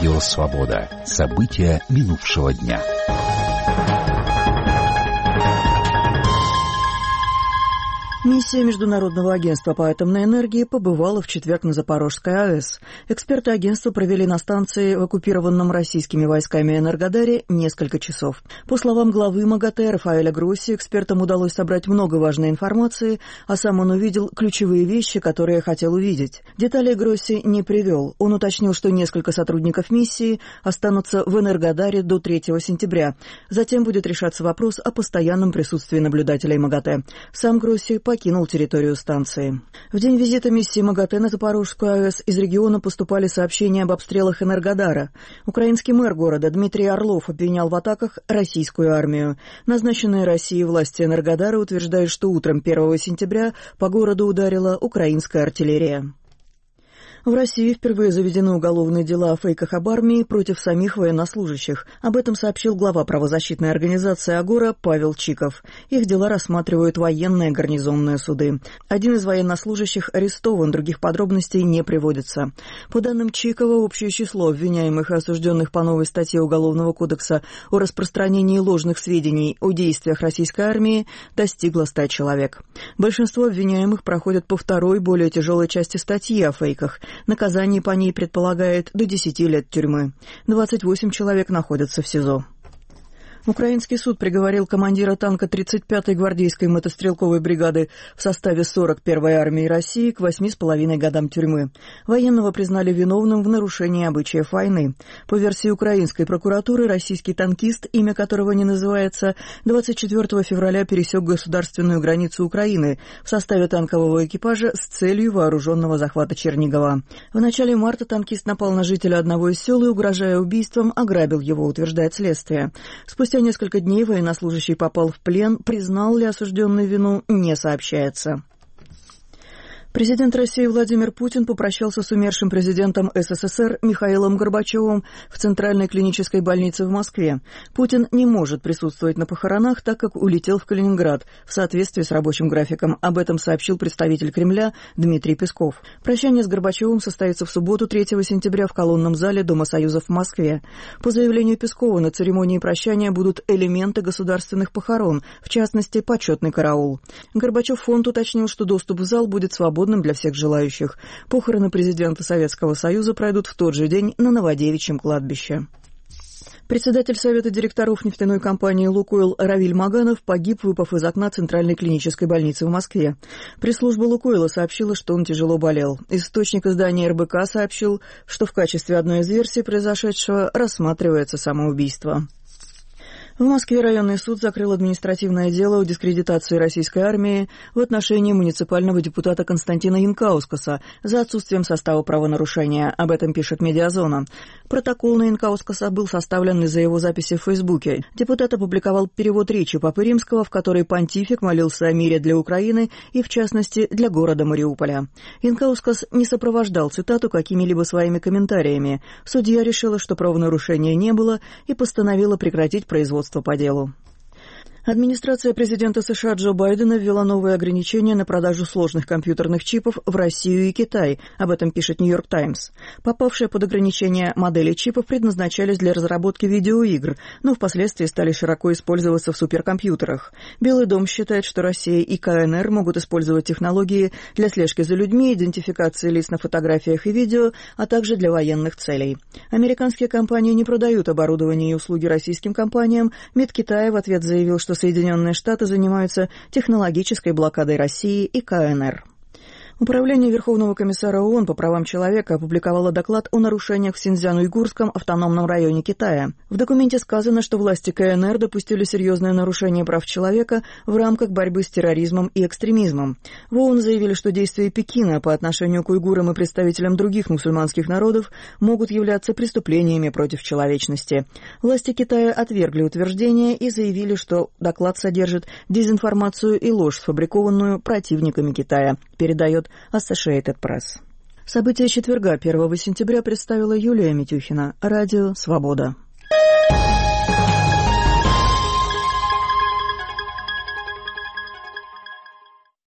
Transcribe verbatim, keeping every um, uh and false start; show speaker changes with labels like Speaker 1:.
Speaker 1: Радио «Свобода». События минувшего дня.
Speaker 2: Миссия Международного агентства по атомной энергии побывала в четверг на Запорожской АЭС. Эксперты агентства провели на станции в оккупированном российскими войсками Энергодаре несколько часов. По словам главы МАГАТЭ Рафаэля Гросси, экспертам удалось собрать много важной информации, а сам он увидел ключевые вещи, которые хотел увидеть. Детали Гросси не привел. Он уточнил, что несколько сотрудников миссии останутся в Энергодаре до третьего сентября. Затем будет решаться вопрос о постоянном присутствии наблюдателей МАГАТЭ. Сам Гросси покинул территорию станции. В день визита миссии МАГАТЭ на Запорожскую АЭС из региона поступали сообщения об обстрелах Энергодара. Украинский мэр города Дмитрий Орлов обвинял в атаках российскую армию. Назначенные Россией власти Энергодара утверждают, что утром первого сентября по городу ударила украинская артиллерия. В России впервые заведены уголовные дела о фейках об армии против самих военнослужащих. Об этом сообщил глава правозащитной организации «Агора» Павел Чиков. Их дела рассматривают военные гарнизонные суды. Один из военнослужащих арестован, других подробностей не приводится. По данным Чикова, общее число обвиняемых и осужденных по новой статье Уголовного кодекса о распространении ложных сведений о действиях российской армии достигло ста человек. Большинство обвиняемых проходят по второй, более тяжелой части статьи о фейках. Наказание по ней предполагает до десяти лет тюрьмы. двадцать восемь человек находятся в СИЗО. Украинский суд приговорил командира танка тридцать пятой гвардейской мотострелковой бригады в составе сорок первой армии России к восьми с половиной годам тюрьмы. Военного признали виновным в нарушении обычаев войны. По версии украинской прокуратуры, российский танкист, имя которого не называется, двадцать четвёртого февраля пересек государственную границу Украины в составе танкового экипажа с целью вооруженного захвата Чернигова. В начале марта танкист напал на жителя одного из сел и, угрожая убийством, ограбил его, утверждает следствие. Спустя Спустя несколько дней военнослужащий попал в плен, признал ли осужденный вину, не сообщается. Президент России Владимир Путин попрощался с умершим президентом СССР Михаилом Горбачевым в Центральной клинической больнице в Москве. Путин не может присутствовать на похоронах, так как улетел в Калининград в соответствии с рабочим графиком. Об этом сообщил представитель Кремля Дмитрий Песков. Прощание с Горбачевым состоится в субботу третьего сентября в колонном зале Дома Союзов в Москве. По заявлению Пескова, на церемонии прощания будут элементы государственных похорон, в частности, почетный караул. Горбачев-фонд уточнил, что доступ в зал будет свободным для всех желающих. Похороны президента Советского Союза пройдут в тот же день на Новодевичьем кладбище. Председатель Совета директоров нефтяной компании «Лукойл» Равиль Маганов погиб, выпав из окна Центральной клинической больницы в Москве. Пресс-служба «Лукойла» сообщила, что он тяжело болел. Источник издания эр бэ ка сообщил, что в качестве одной из версий произошедшего рассматривается самоубийство. В Москве районный суд закрыл административное дело о дискредитации российской армии в отношении муниципального депутата Константина Янкаускаса за отсутствием состава правонарушения. Об этом пишет «Медиазона». Протокол на Янкаускаса был составлен из-за его записи в Фейсбуке. Депутат опубликовал перевод речи Папы Римского, в которой понтифик молился о мире для Украины и, в частности, для города Мариуполя. Янкаускас не сопровождал цитату какими-либо своими комментариями. Судья решила, что правонарушения не было, и постановила прекратить производство по делу. Администрация президента США Джо Байдена ввела новые ограничения на продажу сложных компьютерных чипов в Россию и Китай. Об этом пишет «Нью-Йорк Таймс». Попавшие под ограничения модели чипов предназначались для разработки видеоигр, но впоследствии стали широко использоваться в суперкомпьютерах. Белый дом считает, что Россия и ка эн эр могут использовать технологии для слежки за людьми, идентификации лиц на фотографиях и видео, а также для военных целей. Американские компании не продают оборудование и услуги российским компаниям. МИД Китая в ответ заявил, что Соединенные Штаты занимаются технологической блокадой России и ка эн эр. Управление Верховного комиссара ООН по правам человека опубликовало доклад о нарушениях в Синьцзян-Уйгурском автономном районе Китая. В документе сказано, что власти ка эн эр допустили серьезное нарушение прав человека в рамках борьбы с терроризмом и экстремизмом. В ООН заявили, что действия Пекина по отношению к уйгурам и представителям других мусульманских народов могут являться преступлениями против человечности. Власти Китая отвергли утверждение и заявили, что доклад содержит дезинформацию и ложь, сфабрикованную противниками Китая, передает Associated Press. События четверга, первого сентября, представила Юлия Митюхина. Радио «Свобода».